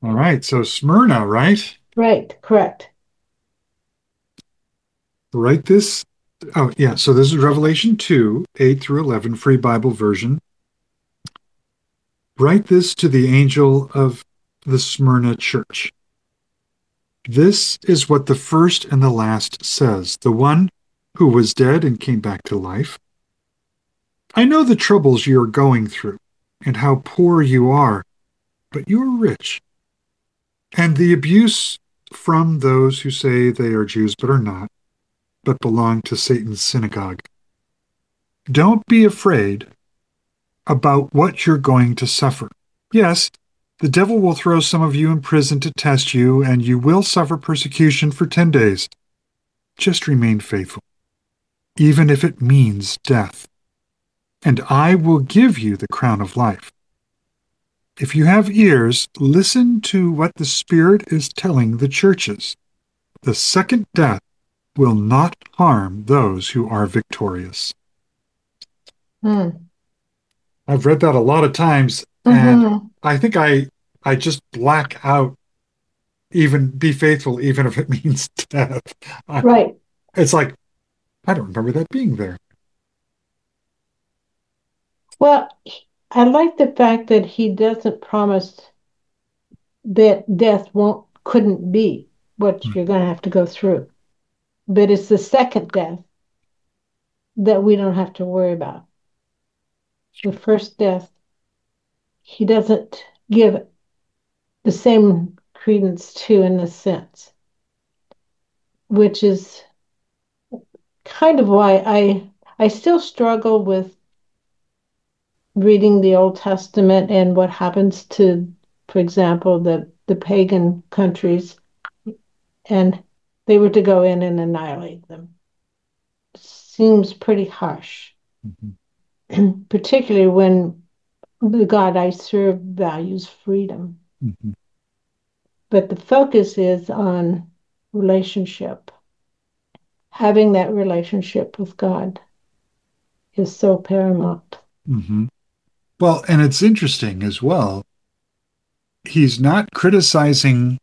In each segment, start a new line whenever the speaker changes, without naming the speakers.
All right. So Smyrna, right?
Right, correct.
Write this. Oh, yeah. So this is Revelation 2, 8 through 11, Free Bible version. Write this to the angel of the Smyrna church. This is what the first and the last says, the one who was dead and came back to life. I know the troubles you are going through and how poor you are, but you are rich. And the abuse from those who say they are Jews but are not, but belong to Satan's synagogue. Don't be afraid about what you're going to suffer. Yes, the devil will throw some of you in prison to test you, and you will suffer persecution for 10 days. Just remain faithful, even if it means death. And I will give you the crown of life. If you have ears, listen to what the Spirit is telling the churches. The second death will not harm those who are victorious.
Hmm.
I've read that a lot of times, and
Mm-hmm.
I think I just black out even be faithful, even if it means death. I,
Right.
it's like I don't remember that being there.
Well, I like the fact that he doesn't promise that death won't couldn't be what you're going to have to go through, but it's the second death that we don't have to worry about. The first death, he doesn't give the same credence to in a sense, which is kind of why I still struggle with reading the Old Testament and what happens to, for example, the pagan countries, and they were to go in and annihilate them. Seems pretty harsh,
Mhm,
particularly when the God I serve values freedom.
mhm.
But the focus is on relationship. Having that relationship with God is so paramount.
Mhm. Well, and it's interesting as well. He's not criticizing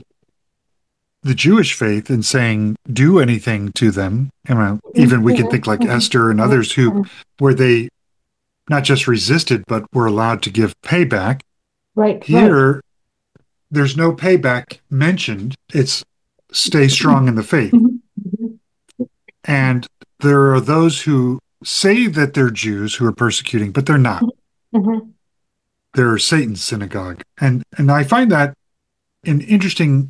the Jewish faith and saying do anything to them. Even we can
Mhm,
think like
mhm,
Esther and
mhm,
others who,
mhm.
where they not just resisted but were allowed to give payback.
Right, right.
Here, there's no payback mentioned. It's stay strong in the faith.
Mhm, mhm,
And there are those who say that they're Jews who are persecuting, but they're not.
mhm,
They're Satan's synagogue. And I find that an interesting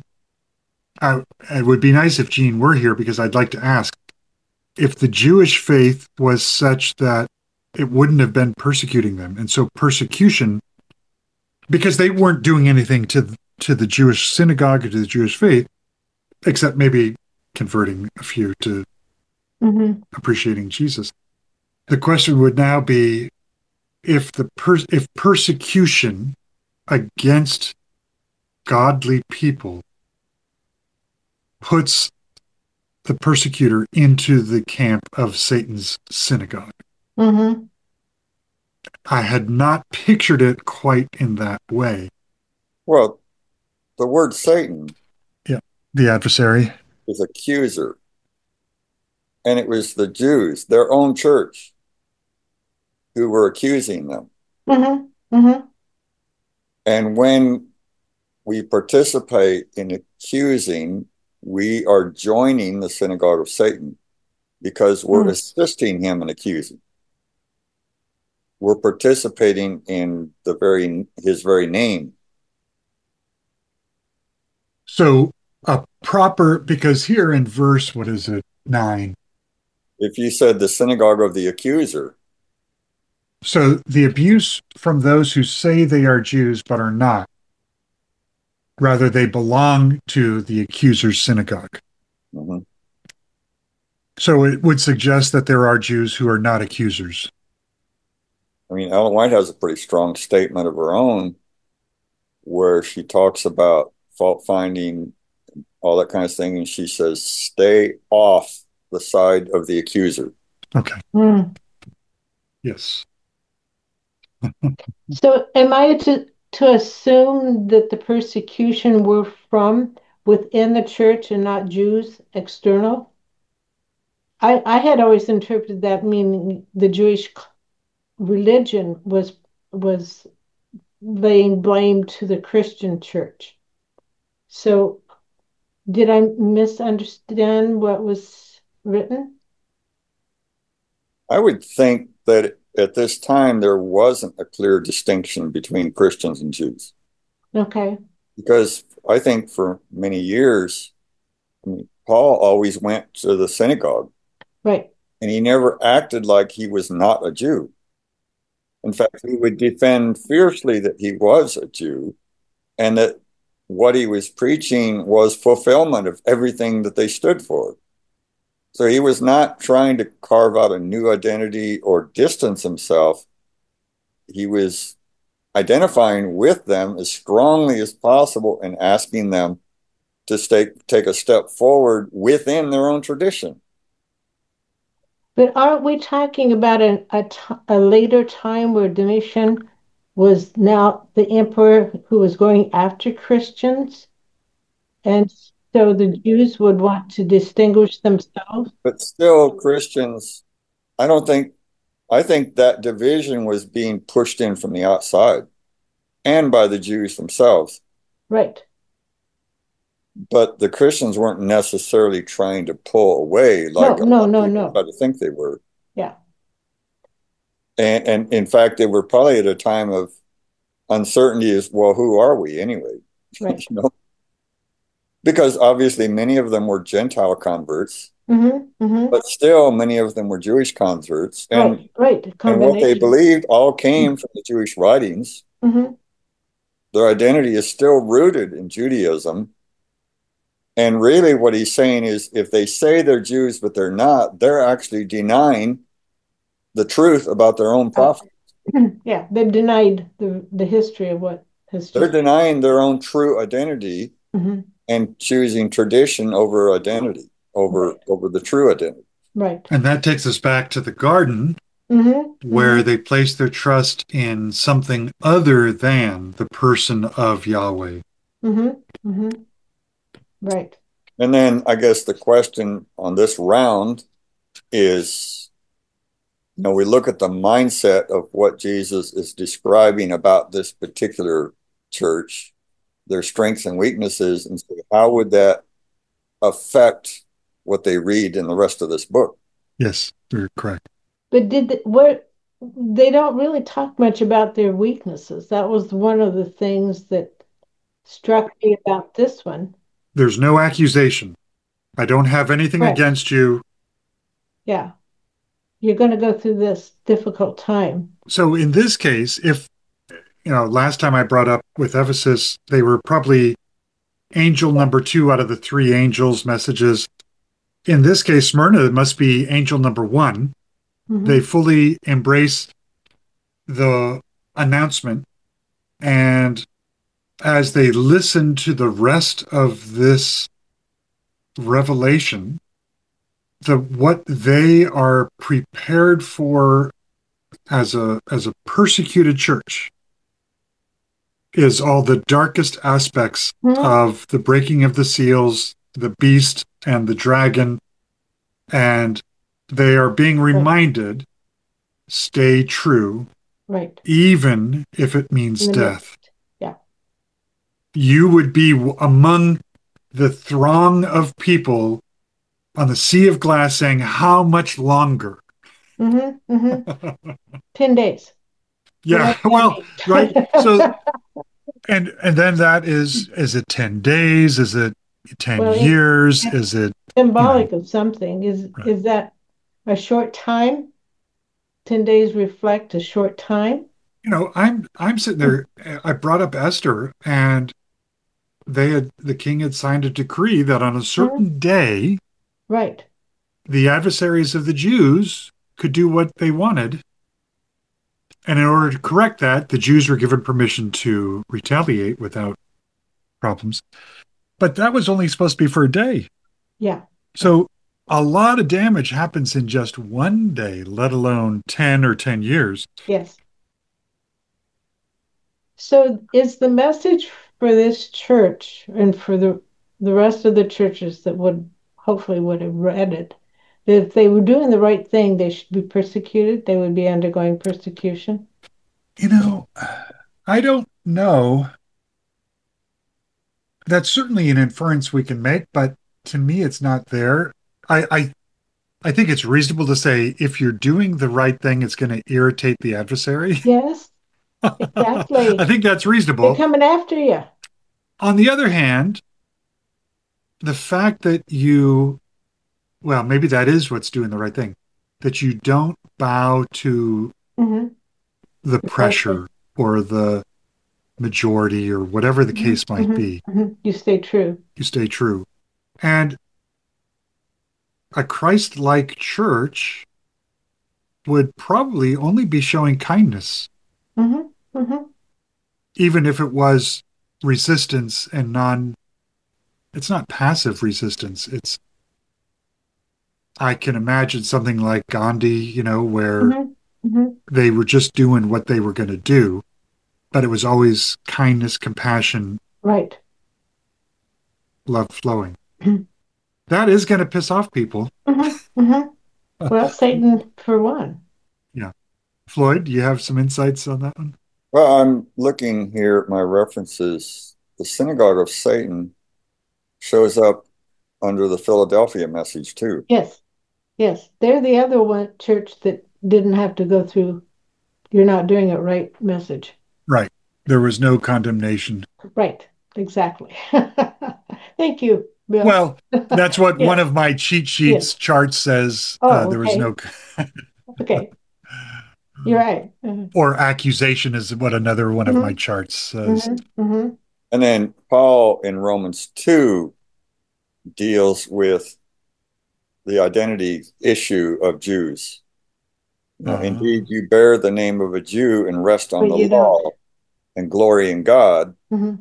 it would be nice if Gene were here because I'd like to ask if the Jewish faith was such that it wouldn't have been persecuting them. And so persecution, because they weren't doing anything to the Jewish synagogue or to the Jewish faith, except maybe converting a few to
mhm.
appreciating Jesus. The question would now be if persecution against godly people puts the persecutor into the camp of Satan's synagogue.
Mhm.
I had not pictured it quite in that way.
Well, the word Satan
Yeah. The adversary.
is accuser, and it was the Jews, their own church, who were accusing them.
Mhm. Mhm.
And when we participate in accusing, we are joining the synagogue of Satan because we're
Mhm.
assisting him in accusing. We're participating in the very his very name.
So a proper, because here in verse, what is it, 9?
If you said the synagogue of the accuser,
So the abuse from those who say they are Jews but are not, rather they belong to the accuser's synagogue.
mhm.
So it would suggest that there are Jews who are not accusers.
I mean, Ellen White has a pretty strong statement of her own where she talks about fault finding, all that kind of thing, and she says, "Stay off the side of the accuser."
Okay.
Mhm.
Yes.
So am I to assume that the persecution were from within the church and not Jews external? I had always interpreted that meaning the Jewish religion was laying blame to the Christian church. So did I misunderstand what was written?
I would think that at this time there wasn't a clear distinction between Christians and Jews.
Okay.
Because I think for many years, I mean, Paul always went to the synagogue.
Right.
And he never acted like he was not a Jew. In fact, he would defend fiercely that he was a Jew and that what he was preaching was fulfillment of everything that they stood for. So he was not trying to carve out a new identity or distance himself. He was identifying with them as strongly as possible and asking them to take a step forward within their own tradition.
But aren't we talking about a later time where Domitian was now the emperor who was going after Christians? And so the Jews would want to distinguish themselves?
But still, Christians, I think that division was being pushed in from the outside and by the Jews themselves.
Right.
But the Christians weren't necessarily trying to pull away like
No,
a lot of people
no.
try to think they were.
Yeah.
And in fact, they were probably at a time of uncertainty as well, who are we anyway?
Right.
You know? Because obviously many of them were Gentile converts, but still many of them were Jewish converts. And,
right.
And what they believed all came from the Jewish writings. Their identity is still rooted in Judaism. And really what he's saying is if they say they're Jews, but they're not, they're actually denying the truth about their own prophet.
Yeah, they've denied the history of what has
They're denying their own true identity and choosing tradition over identity, over the true identity.
Right.
And that takes us back to the garden, where they place their trust in something other than the person of Yahweh.
Right.
And then I guess the question on this round is, you know, we look at the mindset of what Jesus is describing about this particular church, their strengths and weaknesses, and so how would that affect what they read in the rest of this book?
Yes, you're correct.
But they don't really talk much about their weaknesses. That was one of the things that struck me about this one.
There's no accusation. I don't have anything against you.
Yeah. You're going to go through this difficult time.
So in this case, if, you know, last time I brought up with Ephesus, they were probably angel number 2 out of the 3 angels' messages. In this case, Smyrna, it must be angel number 1. They fully embrace the announcement. And as they listen to the rest of this revelation, what they are prepared for as a persecuted church is all the darkest aspects of the breaking of the seals, the beast and the dragon, and they are being reminded, stay true, even if it means death.
Yeah.
You would be among the throng of people on the sea of glass saying, how much longer?
10 days.
Yeah, well, right. So, and then that is it 10 days? Is it 10 years? Is it
symbolic of something? Is that a short time? 10 days reflect a short time?
You know, I'm sitting there, I brought up Esther, and the king had signed a decree that on a certain day, the adversaries of the Jews could do what they wanted. And in order to correct that, the Jews were given permission to retaliate without problems. But that was only supposed to be for a day.
Yeah.
So a lot of damage happens in just one day, let alone 10 or 10 years.
Yes. So is the message for this church and for the rest of the churches that would have read it, that if they were doing the right thing, they should be persecuted, they would be undergoing persecution?
You know, I don't know. That's certainly an inference we can make, but to me, it's not there. I think it's reasonable to say if you're doing the right thing, it's going to irritate the adversary.
Yes,
I
exactly.
think that's
They're
reasonable.
coming after you.
On the other hand, the fact that well, maybe that is what's doing the right thing, that you don't bow to
Hmm.
the
The culture.
pressure or the majority or whatever the
Hmm.
case might
Hmm.
be.
Hmm. You stay true.
You stay true. And a Christ like church would probably only be showing kindness,
Hmm. Hmm.
even if it was resistance and it's not passive resistance. I can imagine something like Gandhi, where
Hmm. Hmm.
they were just doing what they were going to do, but it was always kindness, compassion,
Right.
love flowing. That is going to piss off people.
Hmm. Hmm. Well, Satan for one.
Yeah. Floyd, do you have some insights on that one?
Well, I'm looking here at my references. The synagogue of Satan shows up under the Philadelphia message too.
Yes. Yes. They're the other one church that didn't have to go through "you're not doing it right" message.
Right. There was no condemnation.
Right. Exactly. Thank you, Bill.
Well, that's what one
Yes.
of my cheat
Yes.
sheets charts says.
Oh,
There was
okay.
no,
Okay. You're right. Mhm.
or accusation is what another one of my
Mhm.
charts says.
Mhm. Mhm.
And then Paul in Romans 2 deals with the identity issue of Jews.
Uh,
Indeed, you bear the name of a Jew and rest on
But
the
you don't.
law and glory in God.
Mhm.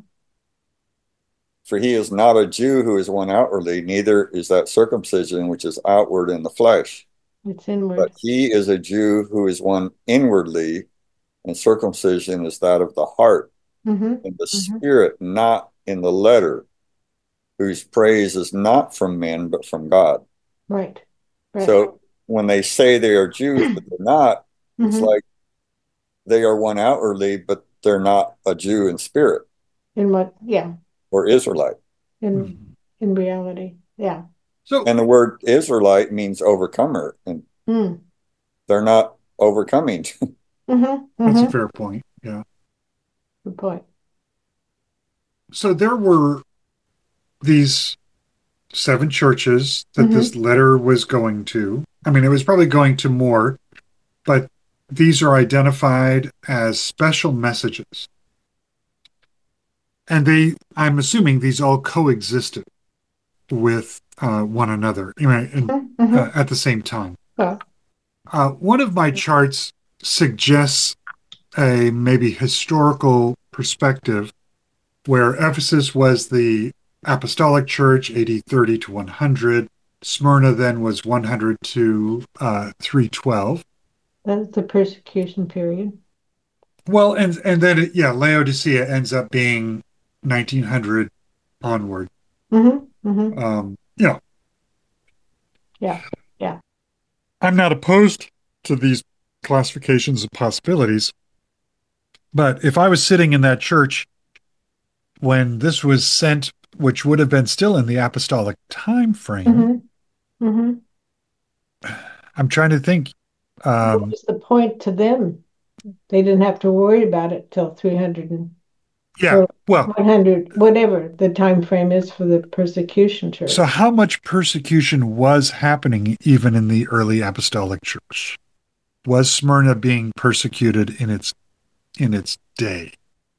For he is not a Jew who is one outwardly, neither is that circumcision which is outward in the flesh.
It's
But
inward.
he is a Jew who is one inwardly, and circumcision is that of the heart,
Mhm.
in the
Mhm.
spirit, not in the letter, whose praise is not from men, but from God.
Right. Right.
So when they say they are Jews, but they're not, it's
Mhm.
like they are one outwardly, but they're not a Jew in spirit
In what? Yeah.
or Israelite.
In
mhm.
in reality. Yeah.
So
And the word Israelite means overcomer, and
Mm.
they're not overcoming.
Mhm.
that's a
Mhm.
fair point. Yeah.
Good point.
So there were these 7 churches that this
Mhm.
letter was going to. I mean, it was probably going to more, but these are identified as special messages. And I'm assuming these all coexisted with one another,
Mhm. Mhm.
at the same time.
Well,
One of my charts suggests a maybe historical perspective where Ephesus was the apostolic church, AD 30 to 100. Smyrna then was 100 to 312.
that's the persecution period.
Well, and then yeah, Laodicea ends up being 1900 onward.
Mhm. Mhm.
You know,
Yeah. Yeah.
I'm not opposed to these classifications of possibilities, but if I was sitting in that church when this was sent, which would have been still in the apostolic time frame,
Mhm. Mhm.
I'm trying to think.
What
Um,
was the point to them? They didn't have to worry about it till 300
yeah,
or
well,
100, whatever the time frame is for the persecution
so
church.
how much persecution was happening even in the early apostolic church? Was Smyrna being persecuted in its day?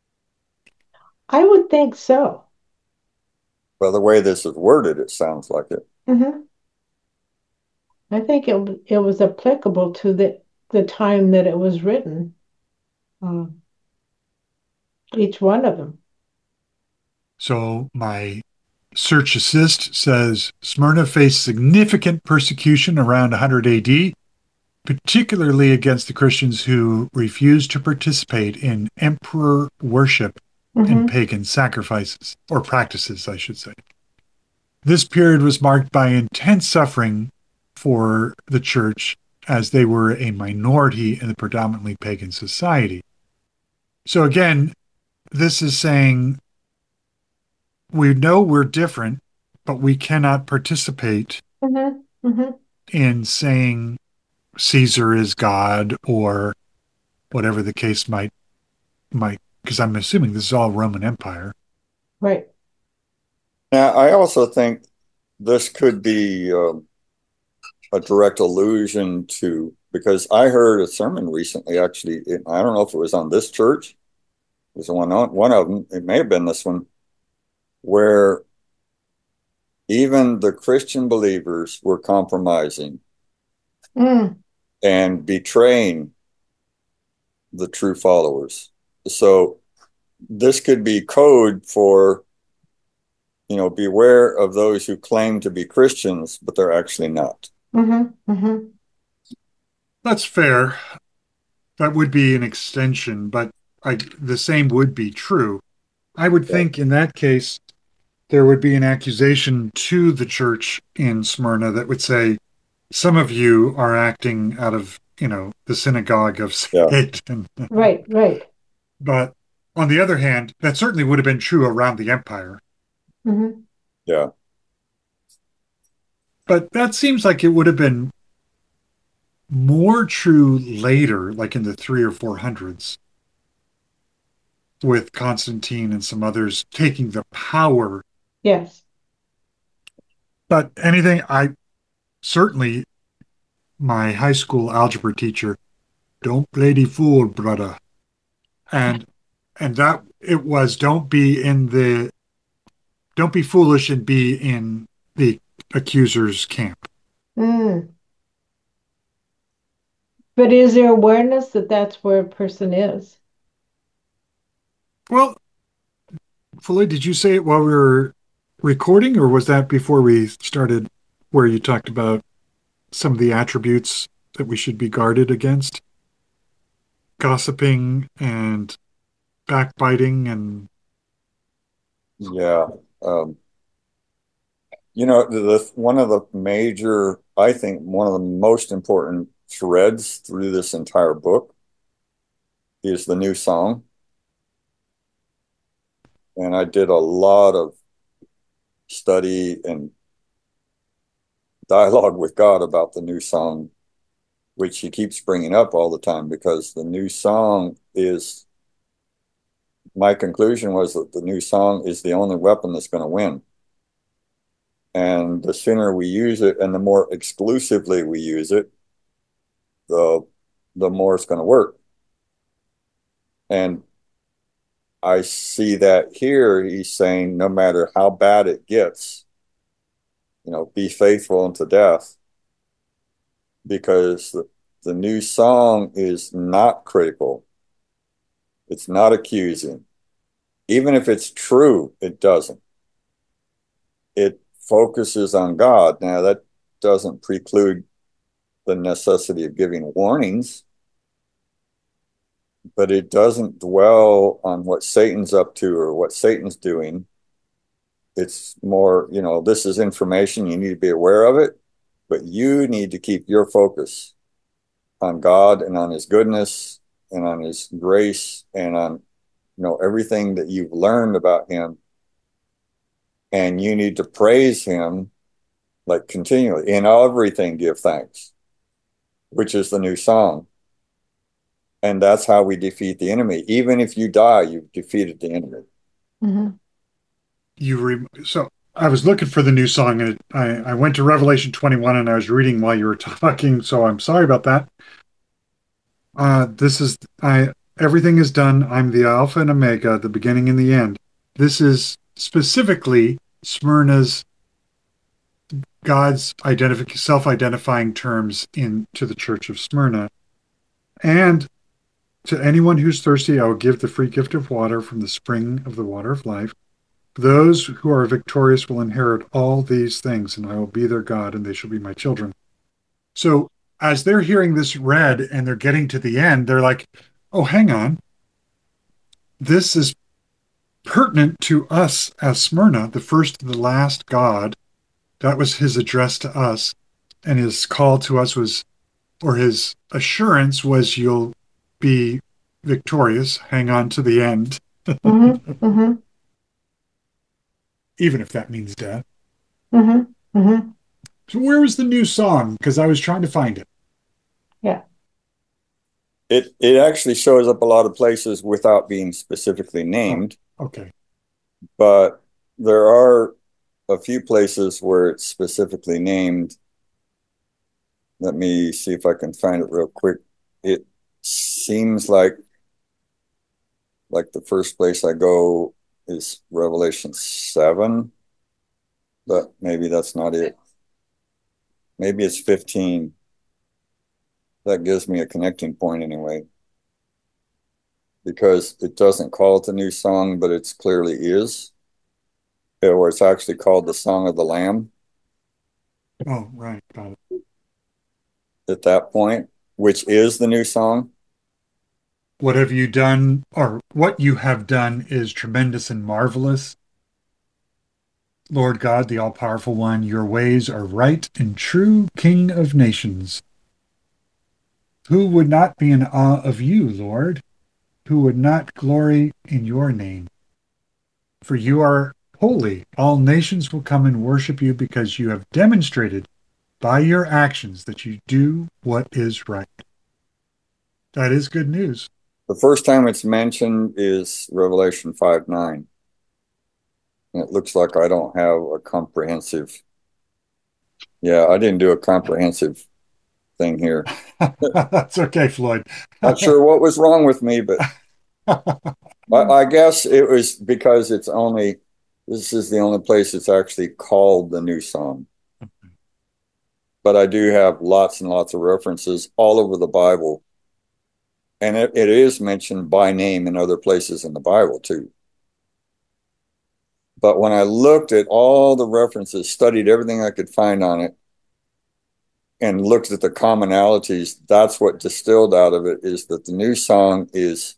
I would think so.
Well, the way this is worded, it sounds like it.
Hmm. I think it was applicable to the time that it was written, um, each one of them.
So my search assist says Smyrna faced significant persecution around 100 AD, particularly against the Christians who refused to participate in emperor worship and
Mm-hmm.
pagan sacrifices, or practices, I should say. This period was marked by intense suffering for the church as they were a minority in the predominantly pagan society. So again, this is saying we know we're different, but we cannot participate
Mm-hmm. Mm-hmm.
in saying Caesar is God or whatever the case might because I'm assuming this is all Roman Empire.
Right.
Now, I also think this could be a direct allusion to, because I heard a sermon recently, actually, I don't know if it was on this church, it was one of them, it may have been this one, where even the Christian believers were compromising
Mm.
and betraying the true followers. So this could be code for, beware of those who claim to be Christians, but they're actually not.
Mm-hmm. Mm-hmm.
That's fair. That would be an extension, but the same would be true. I would
Yeah.
think in that case, there would be an accusation to the church in Smyrna that would say, some of you are acting out of, the synagogue of
Yeah.
Satan.
Right. Right.
But on the other hand, that certainly would have been true around the empire.
Mm-hmm.
Yeah.
But that seems like it would have been more true later, like in the 300s or 400s, with Constantine and some others taking the power.
Yes.
But anything, I certainly, my high school algebra teacher, don't play the fool, brother. And that it was don't be foolish and be in the accuser's camp.
Mm. But is there awareness that that's where a person is?
Well, Floyd, did you say it while we were recording, or was that before we started, where you talked about some of the attributes that we should be guarded against? Gossiping and backbiting and
Yeah. Um, one of the major, I think, one of the most important threads through this entire book is the new song. And I did a lot of study and dialogue with God about the new song, which he keeps bringing up all the time, because the new song is, my conclusion was that the new song is the only weapon that's going to win. And the sooner we use it and the more exclusively we use it, the more it's going to work. And I see that here he's saying no matter how bad it gets, be faithful unto death, because the new song is not critical. It's not accusing. Even if it's true, it doesn't. It focuses on God. Now, that doesn't preclude the necessity of giving warnings, but it doesn't dwell on what Satan's up to or what Satan's doing. It's more, this is information, you need to be aware of it, but you need to keep your focus on God and on his goodness and on his grace and on, everything that you've learned about him. And you need to praise him, like, continually. In everything, give thanks, which is the new song. And that's how we defeat the enemy. Even if you die, you've defeated the enemy.
Mm-hmm.
So I was looking for the new song, and I went to Revelation 21, and I was reading while you were talking, so I'm sorry about that. Everything is done. I'm the Alpha and Omega, the beginning and the end. This is specifically Smyrna's God's self-identifying terms to the Church of Smyrna. And to anyone who's thirsty, I will give the free gift of water from the spring of the water of life. Those who are victorious will inherit all these things, and I will be their God, and they shall be my children. So as they're hearing this read and they're getting to the end, they're like, oh, hang on. This is pertinent to us as Smyrna, the first and the last God. That was his address to us. And his call to us was, or his assurance was, you'll be victorious, hang on to the end,
Mm-hmm. Mm-hmm.
even if that means death.
Mm-hmm. Mm-hmm.
So, where was the new song? Because I was trying to find it.
Yeah.
It actually shows up a lot of places without being specifically
Oh,
named,
okay.
but there are a few places where it's specifically named. Let me see if I can find it real quick. It seems like the first place I go is Revelation 7, but maybe that's not it. Maybe it's 15. That gives me a connecting point anyway, because it doesn't call it the new song, but it's clearly is, or it's actually called the Song of the Lamb
Oh, right. Got it.
at that point, which is the new song.
What have you done, or what you have done is tremendous and marvelous. Lord God, the all powerful one, your ways are right and true, King of nations. Who would not be in awe of you, Lord? Who would not glory in your name? For you are holy. All nations will come and worship you because you have demonstrated by your actions that you do what is right. That is good news.
The first time it's mentioned is Revelation 5:9. And it looks like I don't have a comprehensive. Yeah, I didn't do a comprehensive thing here.
That's okay, Floyd.
Not sure what was wrong with me, but I guess it was because this is the only place it's actually called the new song. But I do have lots and lots of references all over the Bible. And it is mentioned by name in other places in the Bible too. But when I looked at all the references, studied everything I could find on it, and looked at the commonalities, that's what distilled out of it is that the new song is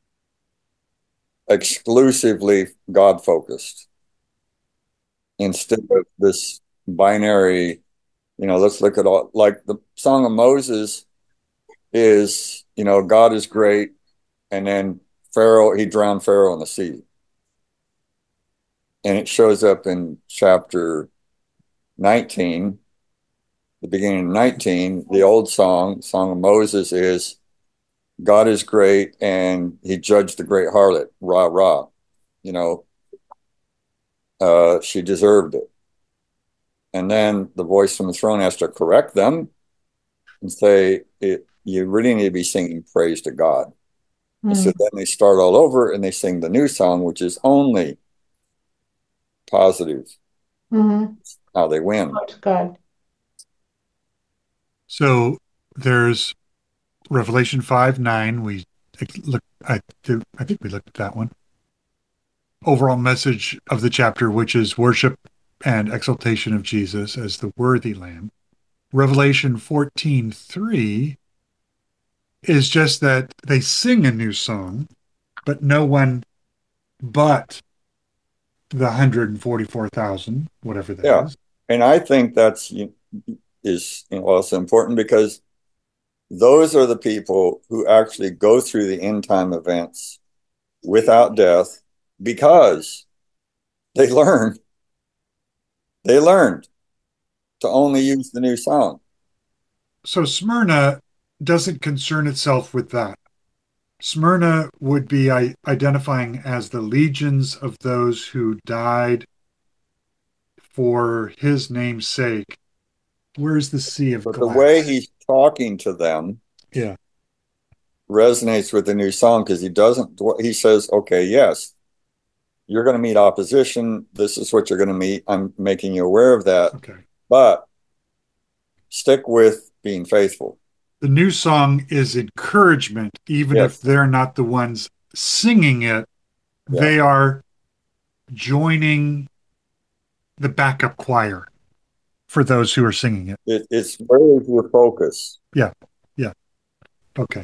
exclusively God focused instead of this binary, let's look at all, like the Song of Moses is, God is great. And then Pharaoh, he drowned Pharaoh in the sea. And it shows up in chapter 19, the beginning of 19. The old Song of Moses is God is great and he judged the great harlot, rah, rah. You know, she deserved it. And then the voice from the throne has to correct them and say, you really need to be singing praise to God. And so then they start all over and they sing the new song, which is only positive.
Mm-hmm.
How they win.
God.
So there's Revelation 5:9. We look. I think we looked at that one. Overall message of the chapter, which is worship and exaltation of Jesus as the worthy Lamb. Revelation 14:3 is just that they sing a new song, but no one but the 144,000, whatever that is.
And I think that's also important because those are the people who actually go through the end time events without death because they learned to only use the new song.
So Smyrna doesn't concern itself with that. Smyrna would be identifying as the legions of those who died for his name's sake. Where's the sea of
But
glass?
the way he's talking to them resonates with the new song because he says, okay, yes, you're going to meet opposition. This is what you're going to meet. I'm making you aware of that.
Okay.
But stick with being faithful.
The new song is encouragement, even if they're not the ones singing it. Yeah. They are joining the backup choir. for those who are singing it.
It's where is your focus?
Yeah. Okay.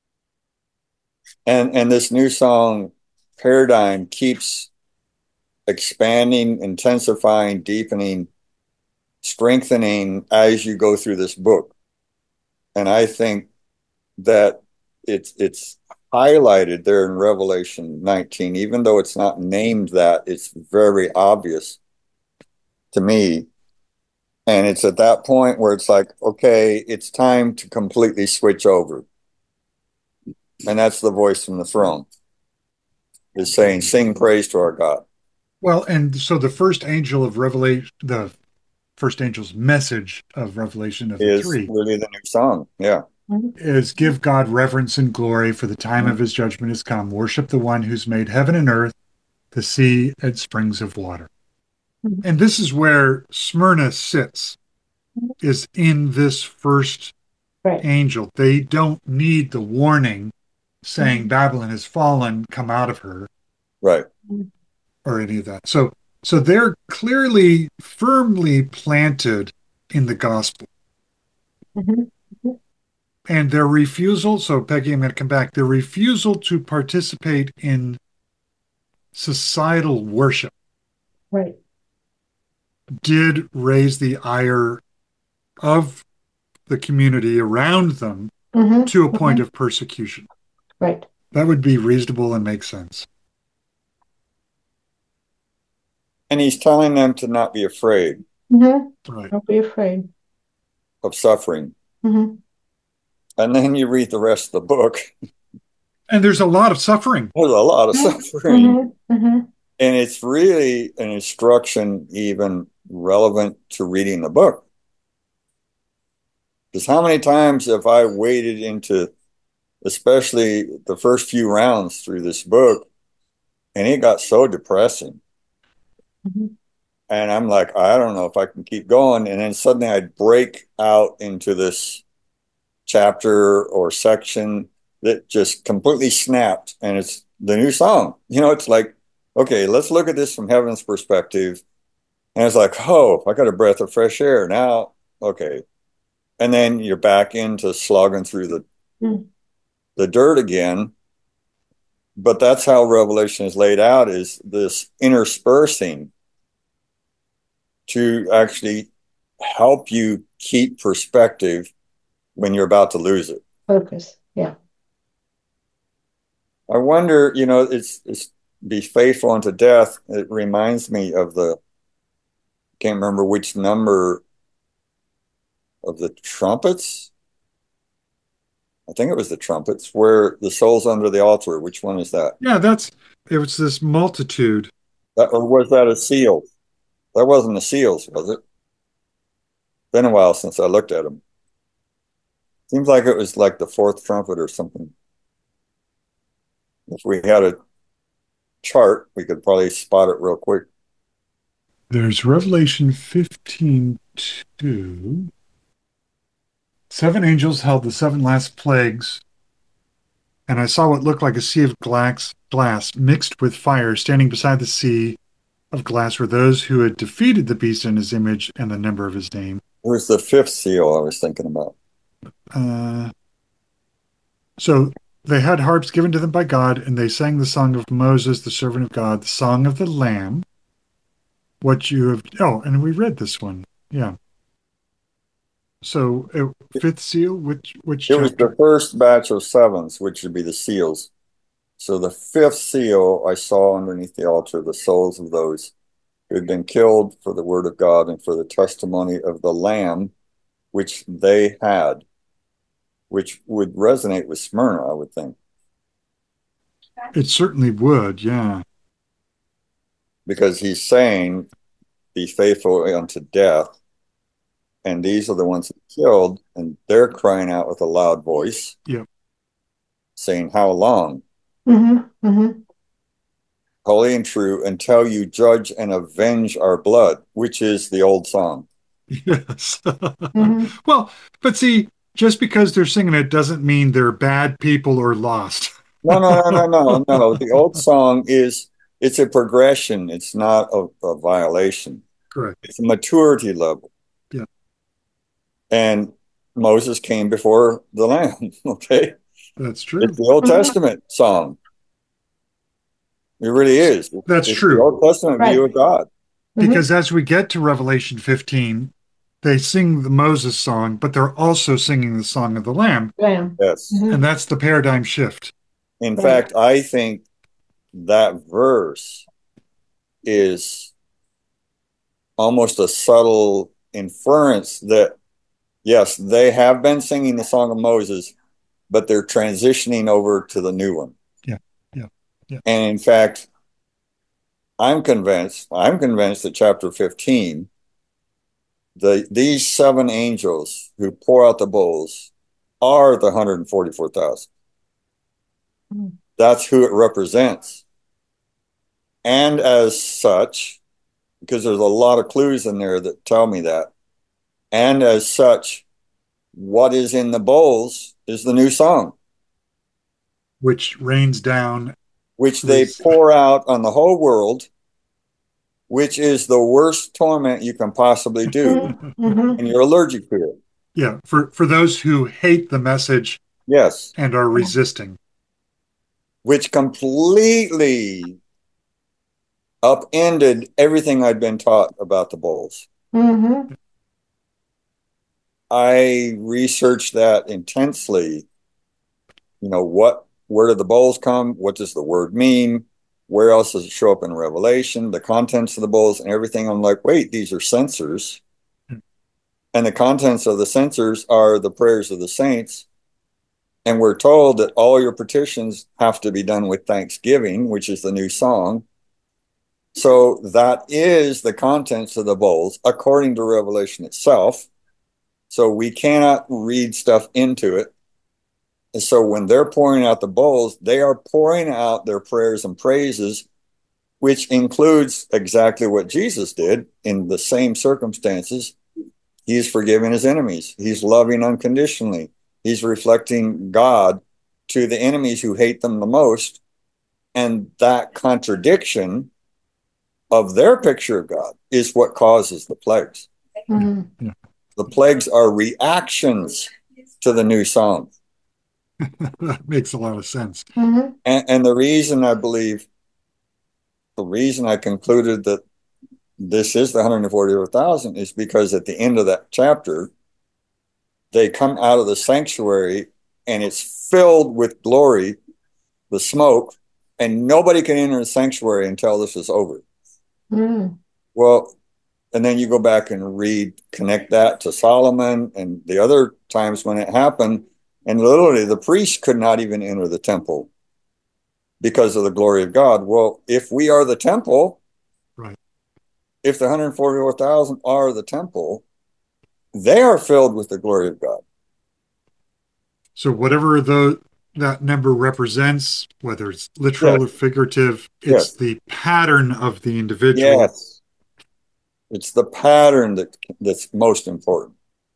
And this new song paradigm keeps expanding, intensifying, deepening, strengthening as you go through this book. And I think that it's highlighted there in Revelation 19, even though it's not named that, it's very obvious to me. And it's at that point where it's like, okay, it's time to completely switch over. And that's the voice from the throne is saying, sing praise to our God.
Well, and so the first angel of Revelation, the first angel's message of Revelation of the
Is
three
really the new song. Yeah.
is give God reverence and glory, for the time of his judgment has come. Worship the one who's made heaven and earth, the sea and springs of water. And this is where Smyrna sits, is in this first
Right.
angel. They don't need the warning saying Babylon has fallen, come out of her,
Right.
or any of that. So they're clearly firmly planted in the gospel.
Mm-hmm.
And their refusal, so Peggy, I'm going to come back, their refusal to participate in societal worship
Right.
did raise the ire of the community around them to a point of persecution.
Right.
That would be reasonable and make sense.
And he's telling them to not be afraid
Right.
Don't be afraid.
of suffering.
Mm-hmm.
And then you read the rest of the book.
And there's a lot of suffering.
There's a lot of suffering.
Mm-hmm.
And it's really an instruction even relevant to reading the book. Because how many times have I waded into, especially the first few rounds through this book, and it got so depressing.
Mm-hmm.
And I'm like, I don't know if I can keep going. And then suddenly I'd break out into this chapter or section that just completely snapped. And it's the new song. You know, it's like, okay, let's look at this from heaven's perspective. And it's like, oh, I got a breath of fresh air now. Okay. And then you're back into slogging through the dirt again. But that's how Revelation is laid out, is this interspersing to actually help you keep perspective when you're about to lose it.
Focus. Yeah.
I wonder, you know, it's be faithful unto death. It reminds me of can't remember which number of the trumpets. I think it was the trumpets where the soul's under the altar. Which one is that?
Yeah, it was this multitude.
Or was that a seal? That wasn't the seals, was it? Been a while since I looked at them. Seems like it was like the fourth trumpet or something. If we had a chart, we could probably spot it real quick.
There's Revelation 15:2. 7 angels held the 7 last plagues, and I saw what looked like a sea of glass mixed with fire. Standing beside the sea of glass were those who had defeated the beast in his image and the number of his name.
It was the fifth seal I was thinking about.
So they had harps given to them by God, and they sang the song of Moses, the servant of God, the song of the Lamb. And we read this one. Yeah. So fifth seal, which
It was the first batch of sevens, which would be the seals. So the fifth seal, I saw underneath the altar the souls of those who had been killed for the word of God and for the testimony of the Lamb, which they had, which would resonate with Smyrna, I would think.
It certainly would, yeah.
Because he's saying, be faithful unto death. And these are the ones that killed, and they're crying out with a loud voice, saying, how long? Holy and true, until you judge and avenge our blood, which is the old song.
Yes. Well, but see, just because they're singing it doesn't mean they're bad people or lost.
No. The old song it's a progression. It's not a violation.
Correct.
It's a maturity level.
Yeah.
And Moses came before the Lamb. Okay.
That's true.
It's the Old Testament song. It really is.
That's
It's the
true.
Old Testament view of God.
Because as we get to Revelation 15, they sing the Moses song, but they're also singing the song of the Lamb.
Lamb.
Yes.
And that's the paradigm shift.
In fact, I think that verse is almost a subtle inference that, yes, they have been singing the song of Moses, but they're transitioning over to the new one.
Yeah.
And in fact, I'm convinced that chapter 15, these seven angels who pour out the bowls are the 144,000. That's who it represents. And as such, because there's a lot of clues in there that tell me that, and as such, what is in the bowls is the new song,
which rains down,
which they pour out on the whole world, which is the worst torment you can possibly do, and you're allergic to it.
Yeah, for those who hate the message,
yes,
and are resisting,
which completely upended everything I'd been taught about the bowls. I researched that intensely. Where do the bowls come? What does the word mean? Where else does it show up in Revelation? The contents of the bowls and everything. I'm like, wait, these are censers. And the contents of the censers are the prayers of the saints. And we're told that all your petitions have to be done with thanksgiving, which is the new song. So that is the contents of the bowls, according to Revelation itself. So we cannot read stuff into it. And so when they're pouring out the bowls, they are pouring out their prayers and praises, which includes exactly what Jesus did in the same circumstances. He's forgiving his enemies. He's loving unconditionally. He's reflecting God to the enemies who hate them the most. And that contradiction of their picture of God is what causes the plagues.
Yeah.
The plagues are reactions to the new song.
That makes a lot of sense.
And the reason I concluded that this is the 144,000 is because at the end of that chapter, they come out of the sanctuary and it's filled with glory, the smoke, and nobody can enter the sanctuary until this is over. Well, and then you go back and connect that to Solomon and the other times when it happened. And literally the priest could not even enter the temple because of the glory of God. Well, if we are the temple,
right? If
the 144,000 are the temple, they are filled with the glory of God.
So whatever that number represents, whether it's literal or figurative, it's the pattern of the individual.
Yes. It's the pattern that's most important.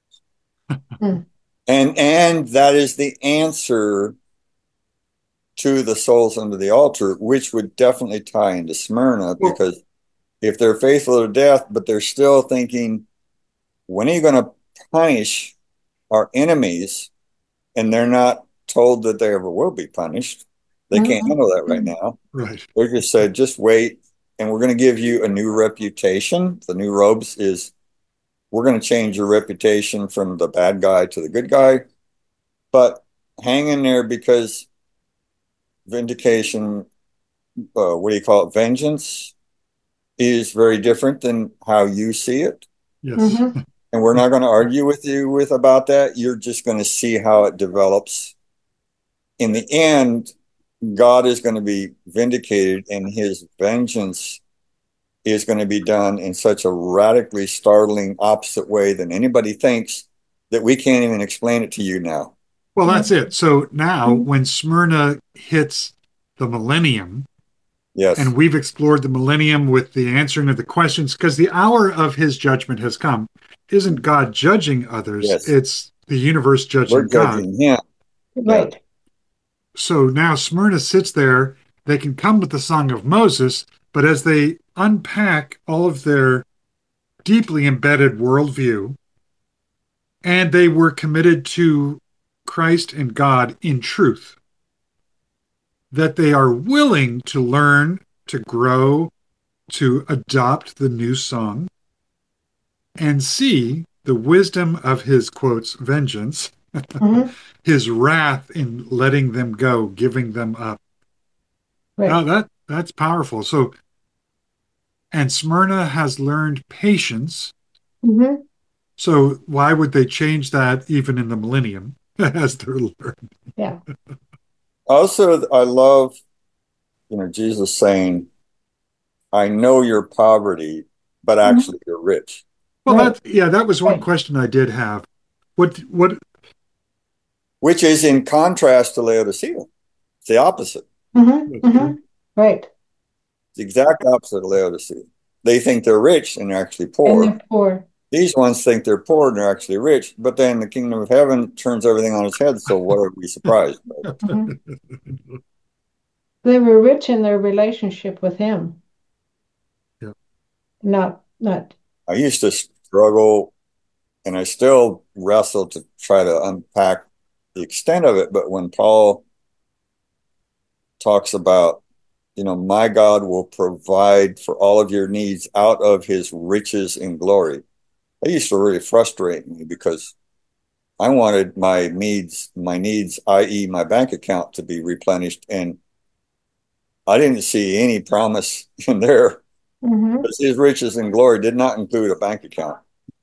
And that is the answer to the souls under the altar, which would definitely tie into Smyrna, because if they're faithful to death, but they're still thinking, when are you going to punish our enemies? And they're not told that they ever will be punished. They can't handle that right now.
Right.
They just said, just wait, and we're going to give you a new reputation. The new robes is, we're going to change your reputation from the bad guy to the good guy. But hang in there, because vindication, vengeance is very different than how you see it.
Yes.
And we're not going to argue with you about that. You're just going to see how it develops. In the end, God is going to be vindicated, and his vengeance is going to be done in such a radically startling opposite way than anybody thinks, that we can't even explain it to you now.
Well, that's it. So now when Smyrna hits the millennium,
yes,
and we've explored the millennium with the answering of the questions, because the hour of his judgment has come. Isn't God judging others?
Yes.
It's the universe judging God.
Him.
Right.
So now Smyrna sits there. They can come with the Song of Moses, but as they unpack all of their deeply embedded worldview and they were committed to Christ and God in truth, that they are willing to learn, to grow, to adopt the new song, and see the wisdom of his quotes vengeance,
Mm-hmm.
his wrath in letting them go, giving them up. Now
Right.
that's powerful. So, and Smyrna has learned patience.
Mm-hmm.
So why would they change that even in the millennium as they're learning?
Yeah.
Also, I love, Jesus saying, I know your poverty, but
Mm-hmm.
actually you're rich.
Well,
Right.
that was one
Right.
question I did have. What
Which is in contrast to Laodicea. It's the opposite.
Mm-hmm.
that's true.
Mm-hmm. Right.
It's the exact opposite of Laodicea. They think they're rich and they're actually
And
poor.
they're poor.
These ones think they're poor and they're actually rich, but then the kingdom of heaven turns everything on its head. So what are we surprised by?
Mm-hmm. They were rich in their relationship with him,
Yeah.
not.
I used to struggle and I still wrestle to try to unpack the extent of it. But when Paul talks about, my God will provide for all of your needs out of his riches and glory, that used to really frustrate me because I wanted my needs, i.e., my bank account, to be replenished. And I didn't see any promise in there
Mm-hmm.
because his riches and glory did not include a bank account.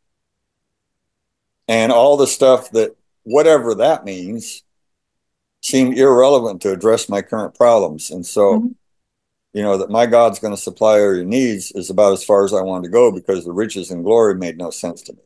And all the stuff that, whatever that means, seemed irrelevant to address my current problems. And so,
Mm-hmm.
that my God's going to supply all your needs is about as far as I wanted to go because the riches and glory made no sense to me.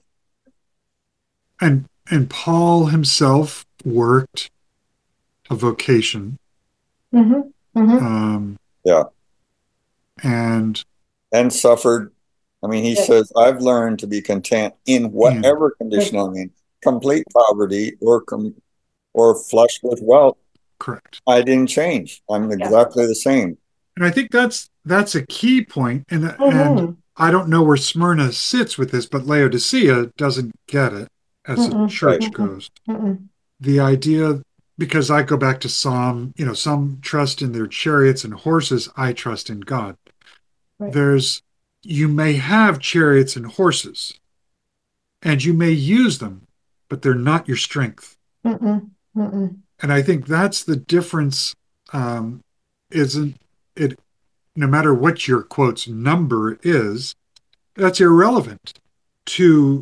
And Paul himself worked a vocation,
Mm-hmm. Mm-hmm.
um,
Yeah.
and
And suffered. I mean, he
Yeah.
says, I've learned to be content in
in
whatever condition I'm in, complete poverty or flush with wealth.
correct.
I didn't change. I'm
Yeah.
exactly the same.
And I think that's a key point. And
Mm-hmm.
I don't know where Smyrna sits with this, but Laodicea doesn't get it as a
Mm-mm.
Right.
church
Mm-mm.
goes.
Mm-mm.
The idea, because I go back to some trust in their chariots and horses, I trust in God.
Right.
There's, you may have chariots and horses, and you may use them, but they're not your strength.
Mm-mm. Mm-mm.
And I think that's the difference. Isn't it? No matter what your quotes number is, that's irrelevant to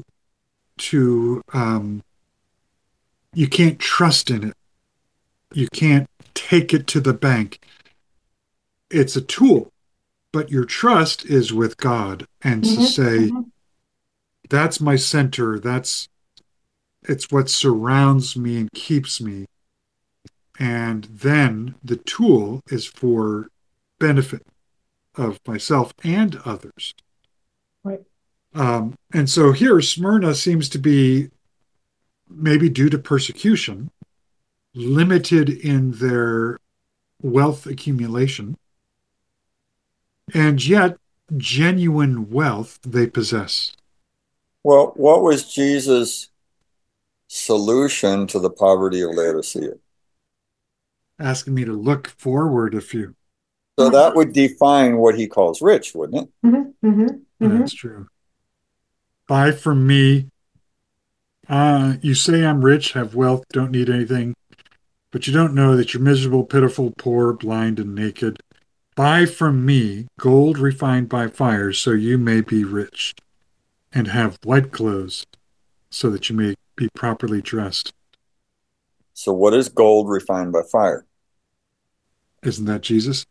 you can't trust in it. You can't take it to the bank. It's a tool, but your trust is with God, and to
Mm-hmm.
say
Mm-hmm.
that's my center. It's what surrounds me and keeps me. And then the tool is for benefit of myself and others.
Right.
And so here, Smyrna seems to be, maybe due to persecution, limited in their wealth accumulation, and yet genuine wealth they possess.
Well, what was Jesus' solution to the poverty of Laodicea?
Asking me to look forward a few.
So that would define what he calls rich, wouldn't it?
Mm-hmm. Mm-hmm. Mm-hmm.
That's true. Buy from me. You say I'm rich, have wealth, don't need anything, but you don't know that you're miserable, pitiful, poor, blind, and naked. Buy from me gold refined by fire, so you may be rich, and have white clothes, so that you may be properly dressed.
So what is gold refined by fire?
Isn't that Jesus?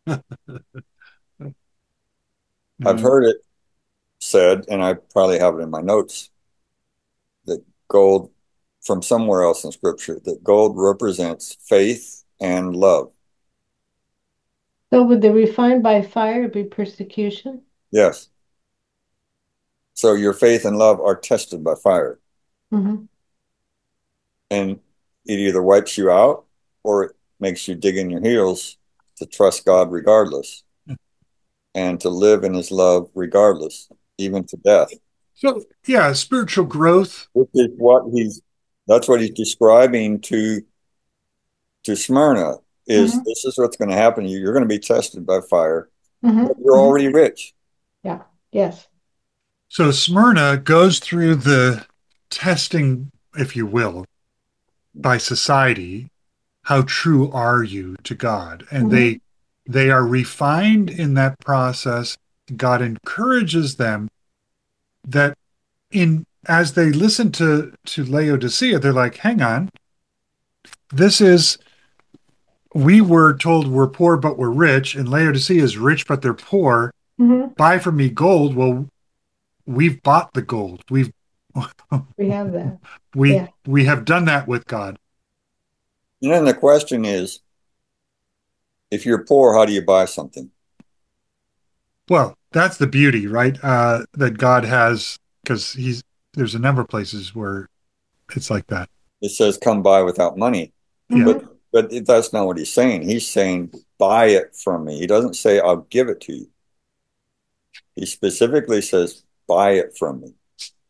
I've
No,
heard it said, and I probably have it in my notes, that gold, from somewhere else in scripture, that gold represents faith and love.
So would the refined by fire be persecution?
Yes. So your faith and love are tested by fire,
Mm-hmm.
and it either wipes you out or it makes you dig in your heels to trust God regardless and to live in his love regardless, even to death.
So, yeah, spiritual growth.
Which is what that's what he's describing to Smyrna is
Hmm.
this is what's going to happen to you. You're going to be tested by fire,
Hmm.
but you're
Hmm.
already rich.
Yeah. Yes.
So, Smyrna goes through the testing, if you will, by society. How true are you to God? And
Hmm.
they are refined in that process. God encourages them that in as they listen to Laodicea, they're like, hang on, this is we were told we're poor but we're rich, and Laodicea is rich but they're poor.
Hmm.
Buy from me gold. Well, we've bought the gold. We've
We have that.
we
Yeah.
we have done that with God.
And then the question is, if you're poor, how do you buy something?
Well, that's the beauty, right? That God has, because he's there's a number of places where it's like that.
It says come buy without money,
Yeah.
but
Hmm.
that's not what he's saying. He's saying buy it from me. He doesn't say I'll give it to you. He specifically says buy it from me.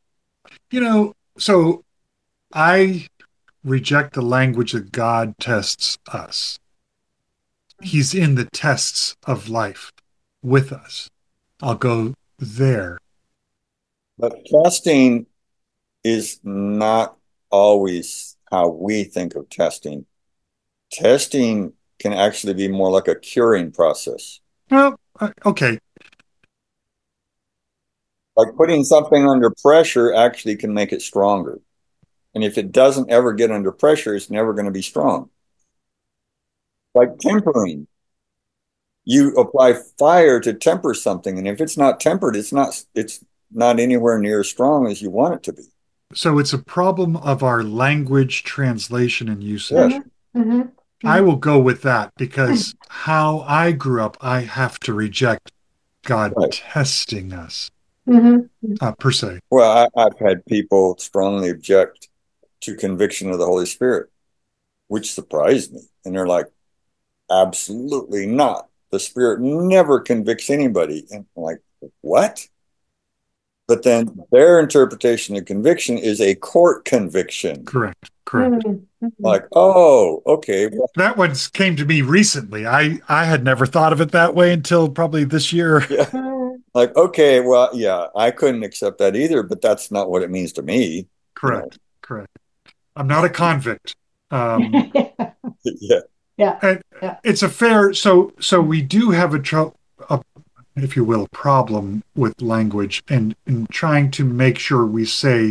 So I reject the language that God tests us. He's in the tests of life with us. I'll go there.
But testing is not always how we think of testing. Testing can actually be more like a curing process.
Well, okay.
Like putting something under pressure actually can make it stronger. And if it doesn't ever get under pressure, it's never going to be strong. Like tempering, you apply fire to temper something, and if it's not tempered, it's not anywhere near as strong as you want it to be.
So it's a problem of our language translation and
Yes.
Hmm.
usage.
Hmm.
I
Hmm.
will go with that because how I grew up, I have to reject God
Right.
testing us,
Hmm.
per se.
Well, I've had people strongly object to conviction of the Holy Spirit, which surprised me. And they're like, absolutely not. The Spirit never convicts anybody. And I'm like, what? But then their interpretation of conviction is a court conviction.
Correct. Correct.
Hmm.
Like, oh, okay. Well,
That one came to me recently. I had never thought of it that way until probably this year.
yeah.
Hmm.
Like, okay, well, yeah, I couldn't accept that either, but that's not what it means to me, you know.
Correct. Correct. I'm not a convict. Um,
Yeah.
Yeah.
and
Yeah.
it's a fair. So we do have a, if you will, a problem with language and in trying to make sure we say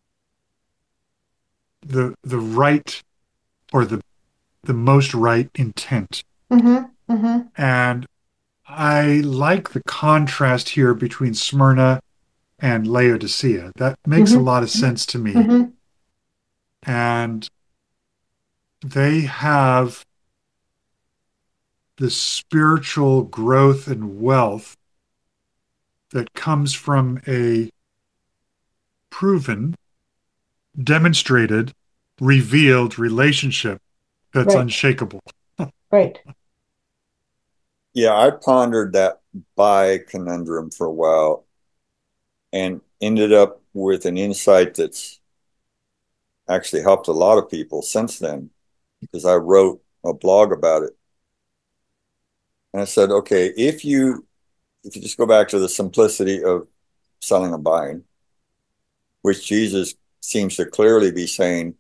the right or the most right intent.
Hmm. Hmm.
And I like the contrast here between Smyrna and Laodicea. That makes a
Hmm.
lot of sense to me.
Hmm.
And they have the spiritual growth and wealth that comes from a proven, demonstrated, revealed relationship that's
Right.
unshakable.
Right.
Yeah, I pondered that by conundrum for a while and ended up with an insight that's actually helped a lot of people since then because I wrote a blog about it. And I said, okay, if you just go back to the simplicity of selling and buying, which Jesus seems to clearly be saying,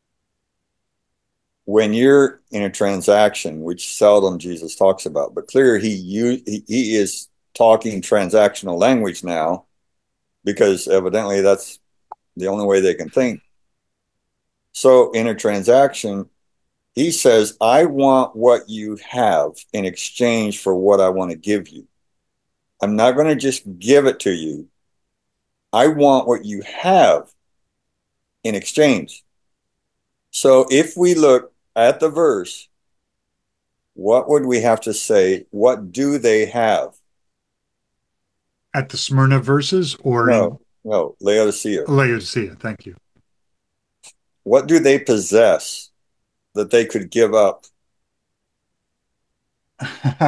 when you're in a transaction, which seldom Jesus talks about, but clear he is talking transactional language now because evidently that's the only way they can think. So in a transaction, he says, I want what you have in exchange for what I want to give you. I'm not going to just give it to you. I want what you have in exchange. So if we look at the verse, what would we have to say? What do they have?
At the Smyrna verses or in
No, no, Laodicea.
Laodicea. Thank you.
What do they possess that they could give up?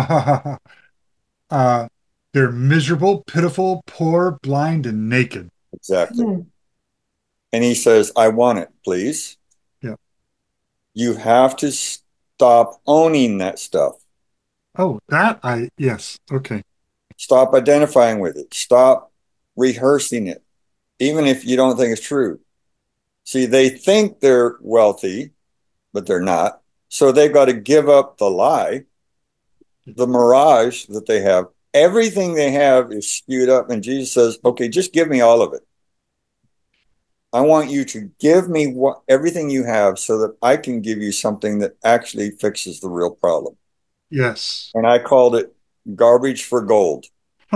uh, they're miserable, pitiful, poor, blind, and naked.
Exactly.
Mm.
And he says, I want it, please.
Yeah.
You have to stop owning that stuff.
Oh, yes. Okay.
Stop identifying with it. Stop rehearsing it, even if you don't think it's true. See, they think they're wealthy, but they're not. So they've got to give up the lie, the mirage that they have. Everything they have is skewed up. And Jesus says, okay, just give me all of it. I want you to give me everything you have so that I can give you something that actually fixes the real problem.
Yes.
And I called it garbage for gold.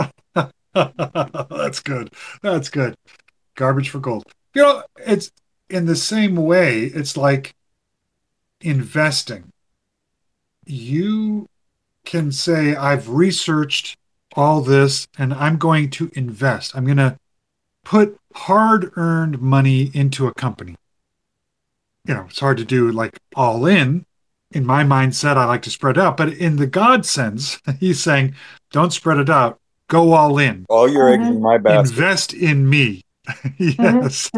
That's good. That's good. Garbage for gold. You know, it's in the same way, it's like investing. You can say, I've researched all this and I'm going to invest. I'm going to put hard earned money into a company. You know, it's hard to do like all in. In my mindset, I like to spread out. But in the God sense, he's saying, don't spread it out. Go all in.
All your eggs in my basket.
Invest in me. Yes.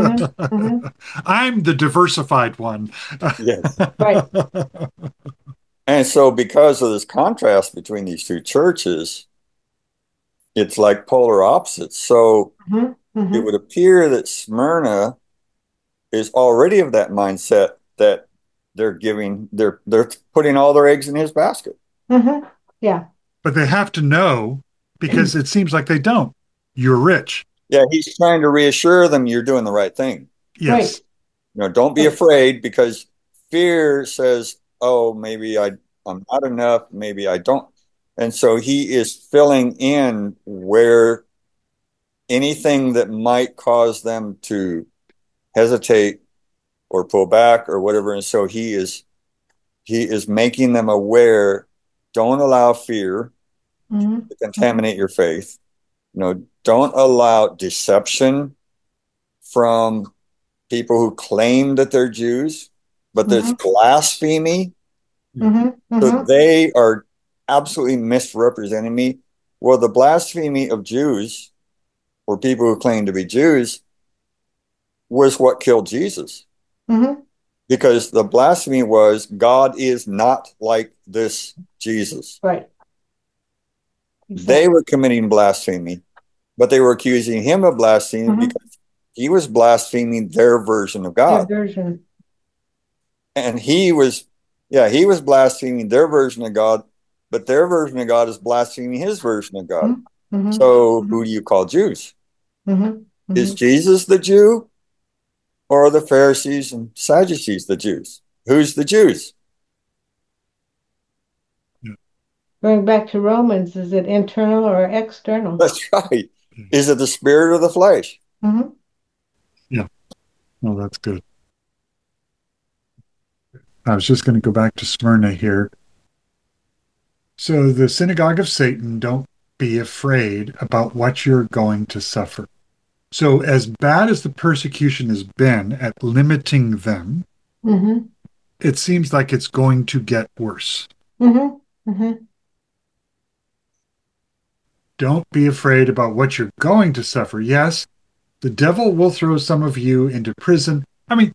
I'm the diversified one.
Yes.
Right.
And so, because of this contrast between these two churches, it's like polar opposites. So, it would appear that Smyrna is already of that mindset that they're putting all their eggs in his basket.
Yeah.
But they have to know because it seems like they don't. You're rich.
Yeah, he's trying to reassure them you're doing the right thing.
Yes.
Right.
Don't be afraid, because fear says, oh, maybe I'm not enough, maybe I don't. And so he is filling in where anything that might cause them to hesitate or pull back or whatever. And so he is making them aware, don't allow fear to contaminate your faith. Don't allow deception from people who claim that they're Jews, but there's blasphemy. So they are absolutely misrepresenting me. Well, the blasphemy of Jews, or people who claim to be Jews, was what killed Jesus. Because the blasphemy was, God is not like this Jesus.
Right.
Exactly. They were committing blasphemy, but they were accusing him of blasphemy because he was blaspheming their version of God.
Their version.
And he was blaspheming their version of God, but their version of God is blaspheming his version of God. So who do you call Jews? Is Jesus the Jew, or are the Pharisees and Sadducees the Jews? Who's the Jews?
Going back to Romans, is it internal or external?
That's right. Is it the spirit or the flesh?
Yeah. Well, that's good. I was just going to go back to Smyrna here. So the synagogue of Satan, don't be afraid about what you're going to suffer. So as bad as the persecution has been at limiting them, it seems like it's going to get worse. Don't be afraid about what you're going to suffer. Yes, the devil will throw some of you into prison. I mean,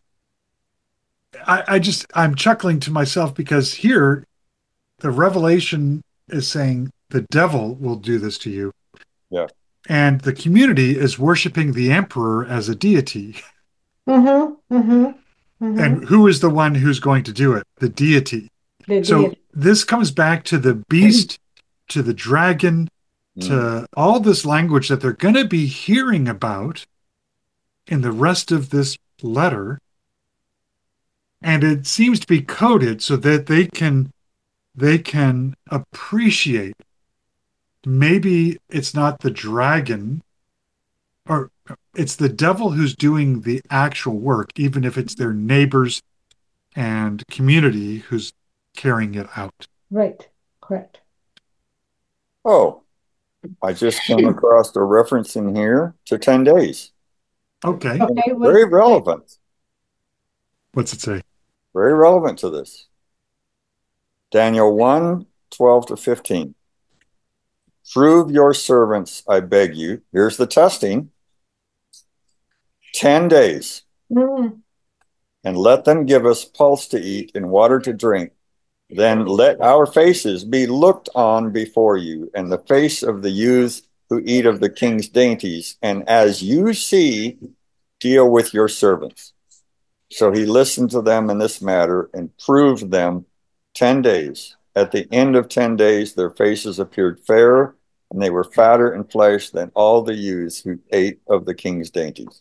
I'm chuckling to myself because here the revelation is saying the devil will do this to you.
Yeah.
And the community is worshiping the emperor as a deity. And who is the one who's going to do it? The deity. So this comes back to the beast, to the dragon, to all this language that they're going to be hearing about in the rest of this letter. And it seems to be coded so that they can appreciate. Maybe it's not the dragon, or it's the devil who's doing the actual work, even if it's their neighbors and community who's carrying it out.
Right. Correct.
Oh, I just came across a reference in here to 10 days.
Okay.
Very relevant.
What's it say?
Very relevant to this. Daniel 1:12-15. Prove your servants, I beg you. Here's the testing. 10 days,
Mm.
and let them give us pulse to eat and water to drink. Then let our faces be looked on before you, and the face of the youths who eat of the king's dainties. And as you see, deal with your servants. So he listened to them in this matter and proved them 10 days. At the end of 10 days, their faces appeared fairer, and they were fatter in flesh than all the youths who ate of the king's dainties.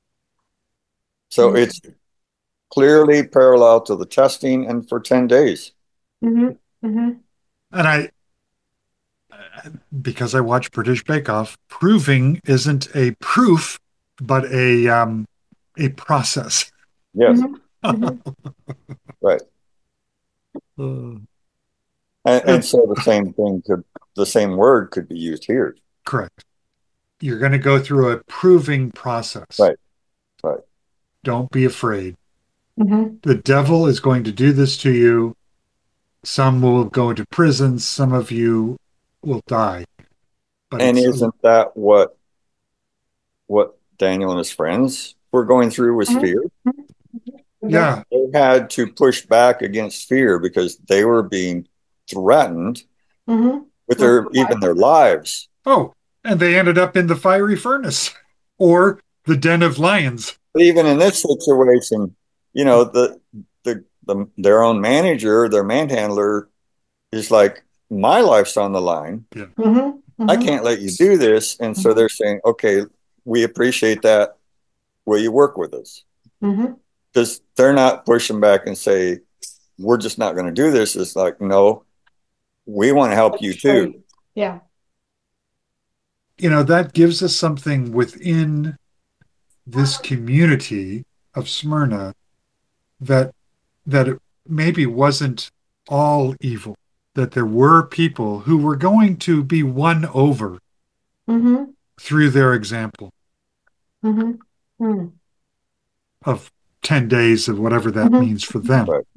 So it's clearly parallel to the testing and for 10 days.
Mm-hmm. Mm-hmm.
And because I watch British Bake Off, proving isn't a proof, but a process.
Yes,
Mm-hmm.
right.
Uh,
And so the same word could be used here.
correct. You're going to go through a proving process.
Right, right.
Don't be afraid.
Mm-hmm.
The devil is going to do this to you. Some will go into prison. Some of you will die. But
And isn't that what Daniel and his friends were going through was
Mm-hmm.
fear?
yeah.
They had to push back against fear because they were being threatened
Mm-hmm.
with even their lives.
Oh, and they ended up in the fiery furnace or the den of lions.
But even in this situation, you know, their own manager, their manhandler, is like, my life's on the line.
Yeah.
Mm-hmm.
I can't let you do this. And so they're saying, okay, we appreciate that. Will you work with us?
Mm-hmm.
Because they're not pushing back and say, we're just not going to do this. It's like, no, we want to help you too.
Yeah.
You know, that gives us something within this community of Smyrna that it maybe wasn't all evil, that there were people who were going to be won over
Mm-hmm.
through their example
Mm-hmm. Mm.
of 10 days of whatever that
Mm-hmm.
means for them.
Right.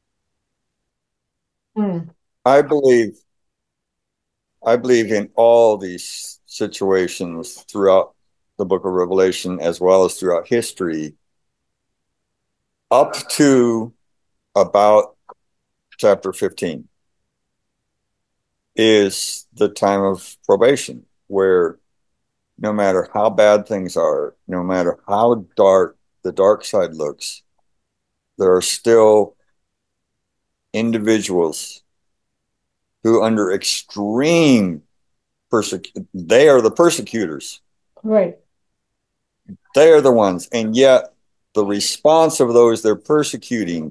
Mm.
I believe in all these situations throughout the book of Revelation, as well as throughout history, up to about chapter 15 is the time of probation, where no matter how bad things are, no matter how dark the dark side looks, there are still individuals who, under extreme they are the persecutors.
Right.
They are the ones. And yet the response of those they're persecuting,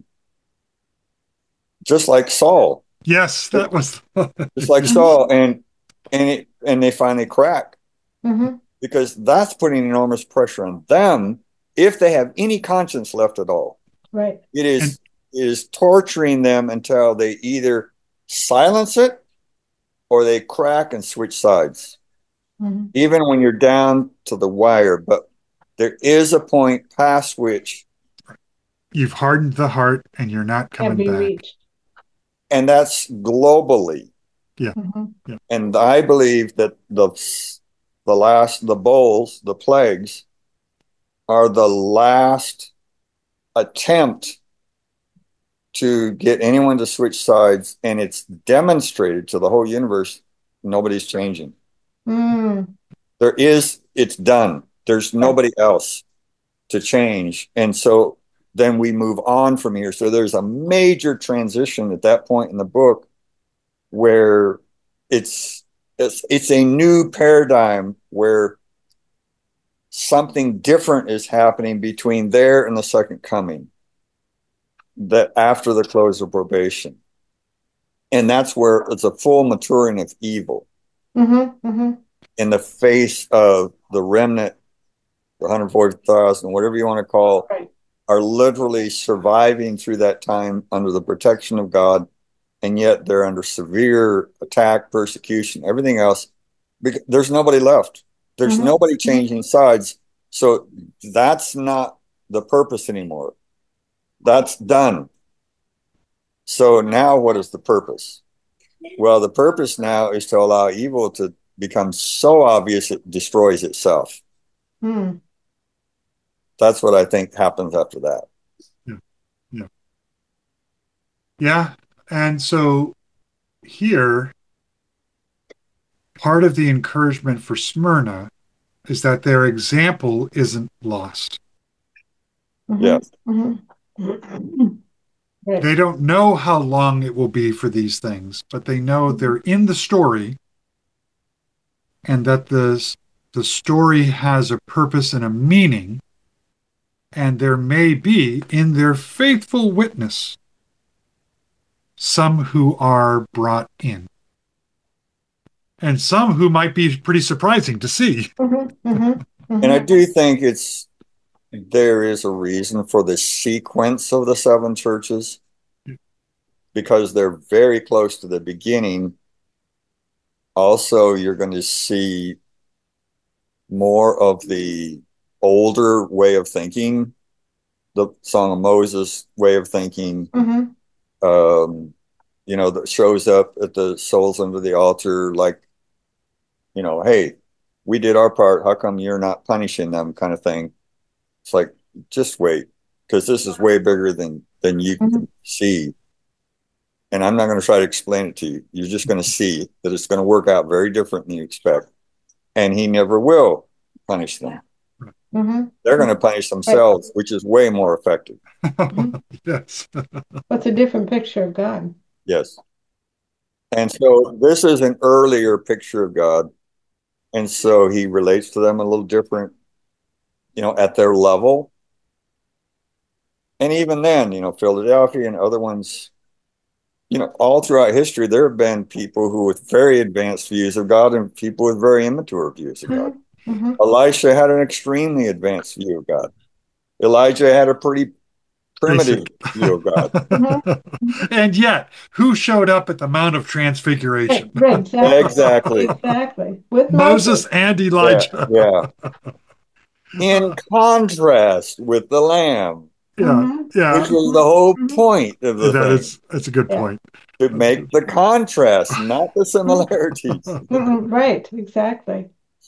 just like Saul.
Yes, that was
Just like Saul, and they finally crack.
Mm-hmm.
Because that's putting enormous pressure on them if they have any conscience left at all.
Right.
It is torturing them until they either silence it or they crack and switch sides.
Mm-hmm.
Even when you're down to the wire, but there is a point past which
you've hardened the heart and you're not
Can
coming
be
back.
reached.
and that's globally.
Yeah.
Mm-hmm.
Yeah.
And I believe that the bowls, the plagues, are the last attempt to get anyone to switch sides, and it's demonstrated to the whole universe nobody's changing.
Mm.
It's done. There's nobody else to change. And so then we move on from here. So there's a major transition at that point in the book where it's a new paradigm where something different is happening between there and the second coming, that after the close of probation. And that's where it's a full maturing of evil
Mm-hmm. Mm-hmm.
in the face of the remnant, the 140,000, whatever you want to call,
Right.
are literally surviving through that time under the protection of God. And yet they're under severe attack, persecution, everything else. There's nobody left. There's
Mm-hmm.
nobody changing sides. So that's not the purpose anymore. That's done. So now what is the purpose? Well, the purpose now is to allow evil to become so obvious it destroys itself.
Mm.
that's what I think happens after that.
Yeah. Yeah. Yeah. And so here, part of the encouragement for Smyrna is that their example isn't lost.
Yes.
Right.
They don't know how long it will be for these things, but they know they're in the story and that the story has a purpose and a meaning, and there may be in their faithful witness some who are brought in, and some who might be pretty surprising to see.
And I do think there is a reason for the sequence of the seven churches, because they're very close to the beginning. Also, you're going to see more of the older way of thinking, the Song of Moses way of thinking, that shows up at the souls under the altar, like, hey, we did our part. How come you're not punishing them, kind of thing? It's like, just wait, because this is way bigger than you can see. And I'm not going to try to explain it to you. You're just going to see that it's going to work out very different than you expect. And he never will punish them. They're going to punish themselves, which is way more effective.
Yes.
What's a different picture of God?
Yes. And so this is an earlier picture of God. And so he relates to them a little different, at their level. And even then, Philadelphia and other ones, all throughout history, there have been people who with very advanced views of God and people with very immature views of God. Elisha had an extremely advanced view of God. Elijah had a pretty primitive view of God.
And yet, who showed up at the Mount of Transfiguration?
Right,
exactly.
Exactly. With
Moses and Elijah.
Yeah. In contrast with the Lamb.
Yeah.
Which was the whole point of the thing.
That's a good point.
To make the contrast, not the similarities.
Right, exactly.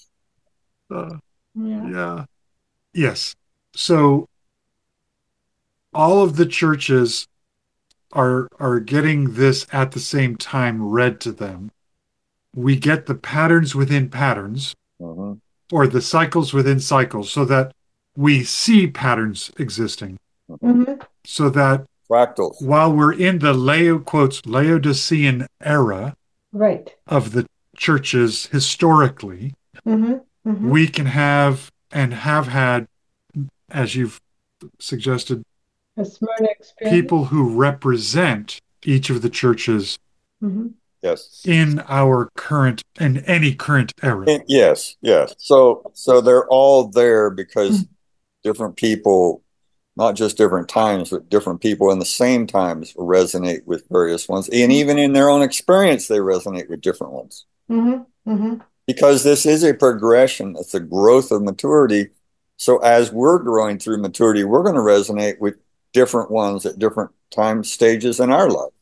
Yeah. Yes. So all of the churches are getting this at the same time read to them. We get the patterns within patterns, or the cycles within cycles, so that we see patterns existing. So that
fractals,
while we're in the Laodicean era of the churches historically, we can have and have had, as you've suggested,
a Smyrna experience,
people who represent each of the churches
yes,
in any current era.
Yes. So they're all there because different people, not just different times, but different people in the same times resonate with various ones. And even in their own experience, they resonate with different ones. Because this is a progression. It's a growth of maturity. So as we're growing through maturity, we're going to resonate with different ones at different time stages in our life.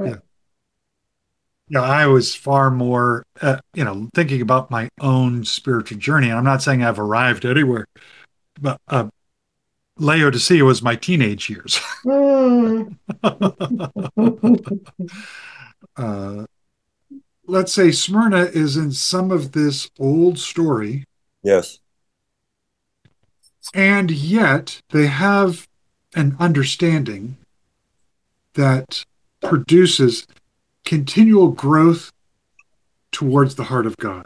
Yeah, I was far more, thinking about my own spiritual journey. I'm not saying I've arrived anywhere, but Laodicea was my teenage years. Let's say Smyrna is in some of this old story.
Yes.
And yet they have an understanding that produces continual growth towards the heart of God.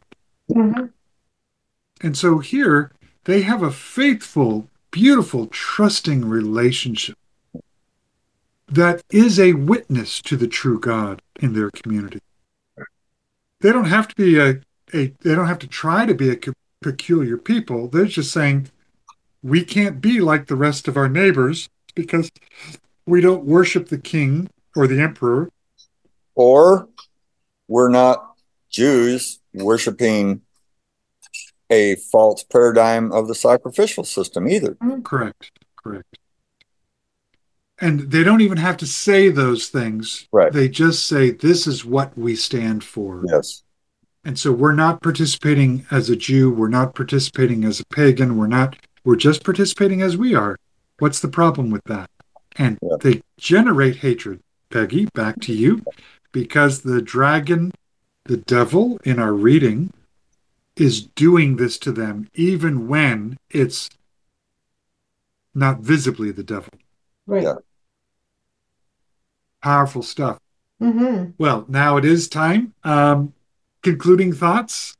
And so here they have a faithful, beautiful, trusting relationship that is a witness to the true God in their community. They don't have to be they don't have to try to be a peculiar people. They're just saying, we can't be like the rest of our neighbors because we don't worship the king or the emperor.
Or we're not Jews worshiping a false paradigm of the sacrificial system either.
Correct. And they don't even have to say those things.
Right.
They just say, this is what we stand for.
Yes.
And so we're not participating as a Jew. We're not participating as a pagan. We're not were just participating as we are. What's the problem with that? And
Yeah.
they generate hatred. Peggy, back to you, because the dragon, the devil in our reading, is doing this to them even when it's not visibly the devil.
Right.
Yeah.
Powerful stuff.
Mm-hmm.
Well, now it is time. Concluding thoughts?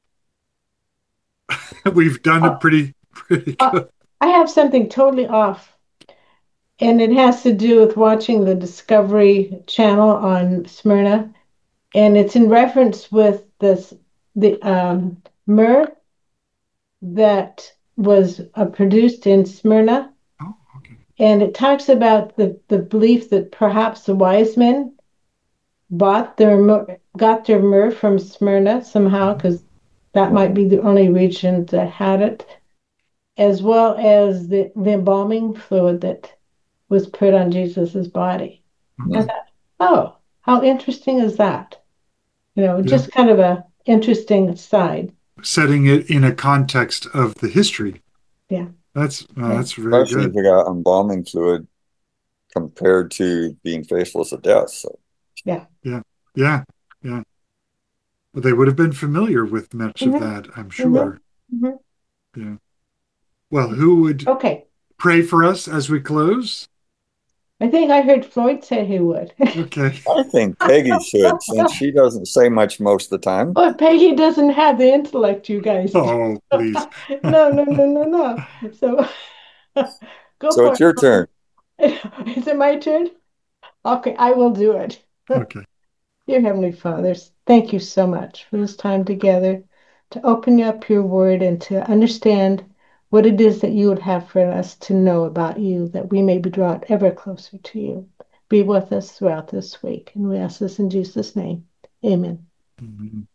We've done it pretty good.
I have something totally off, and it has to do with watching the Discovery Channel on Smyrna, and it's in reference with the myrrh that was produced in Smyrna,
Oh, okay.
and it talks about the belief that perhaps the wise men got their myrrh from Smyrna somehow, because that might be the only region that had it, as well as the embalming fluid that was put on Jesus's body. I
Mhm.
thought, oh, how interesting is that?
Yeah.
Just kind of a interesting side.
Setting it in a context of the history.
Yeah.
That's
Yeah.
that's very
Especially if
good.
you got embalming fluid compared to being faceless at death. So
Yeah.
Yeah. Yeah. Yeah. But they would have been familiar with much of
Mm-hmm.
that, I'm
Mm-hmm.
sure.
Mm-hmm.
Yeah. Well, who would
Okay.
pray for us as we close?
I think I heard Floyd say he would.
Okay.
I think Peggy should, since she doesn't say much most of the time.
But Peggy doesn't have the intellect you guys do.
Oh, please.
No, no, no, no, no. So go
So
for
it's your turn.
it. Is it my turn? Okay, I will do it.
Okay.
Dear Heavenly Fathers, thank you so much for this time together to open up your word and to understand what it is that you would have for us to know about you, that we may be drawn ever closer to you. Be with us throughout this week. And we ask this in Jesus' name. Amen.
Mhm.